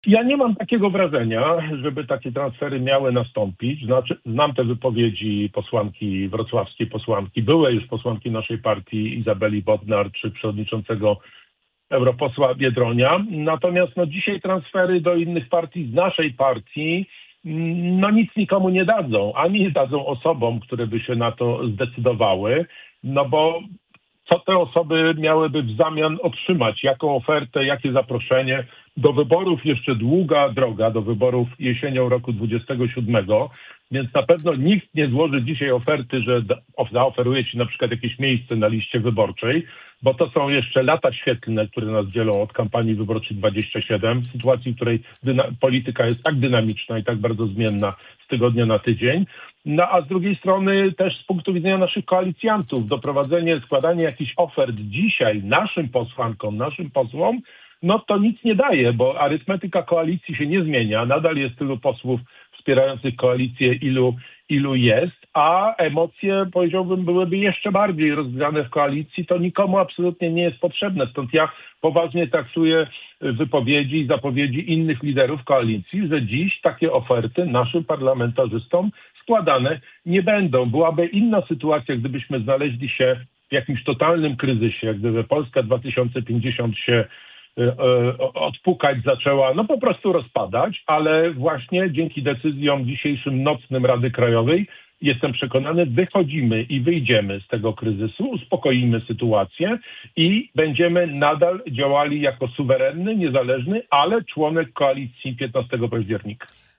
Ja nie mam takiego wrażenia, żeby takie transfery miały nastąpić. Znaczy, znam te wypowiedzi posłanki, wrocławskiej posłanki, byłej już posłanki naszej partii Izabeli Bodnar, czy przewodniczącego europosła Biedronia. Natomiast dzisiaj transfery do innych partii z naszej partii nic nikomu nie dadzą, ani nie dadzą osobom, które by się na to zdecydowały, bo co te osoby miałyby w zamian otrzymać, jaką ofertę, jakie zaproszenie. Do wyborów jeszcze długa droga, do wyborów jesienią roku 27, więc na pewno nikt nie złoży dzisiaj oferty, że zaoferuje ci na przykład jakieś miejsce na liście wyborczej, bo to są jeszcze lata świetlne, które nas dzielą od kampanii wyborczej 27, w sytuacji, w której polityka jest tak dynamiczna i tak bardzo zmienna z tygodnia na tydzień. A z drugiej strony też z punktu widzenia naszych koalicjantów, składanie jakichś ofert dzisiaj naszym posłankom, naszym posłom, to nic nie daje, bo arytmetyka koalicji się nie zmienia. Nadal jest tylu posłów wspierających koalicję, ilu jest, a emocje, powiedziałbym, byłyby jeszcze bardziej rozgrzane w koalicji. To nikomu absolutnie nie jest potrzebne. Stąd ja poważnie traktuję wypowiedzi i zapowiedzi innych liderów koalicji, że dziś takie oferty naszym parlamentarzystom składane nie będą. Byłaby inna sytuacja, gdybyśmy znaleźli się w jakimś totalnym kryzysie, gdyby Polska 2050 się odpukać zaczęła, po prostu rozpadać, ale właśnie dzięki decyzjom dzisiejszym nocnym Rady Krajowej jestem przekonany, wychodzimy i wyjdziemy z tego kryzysu, uspokoimy sytuację i będziemy nadal działali jako suwerenny, niezależny, ale członek koalicji 15 października.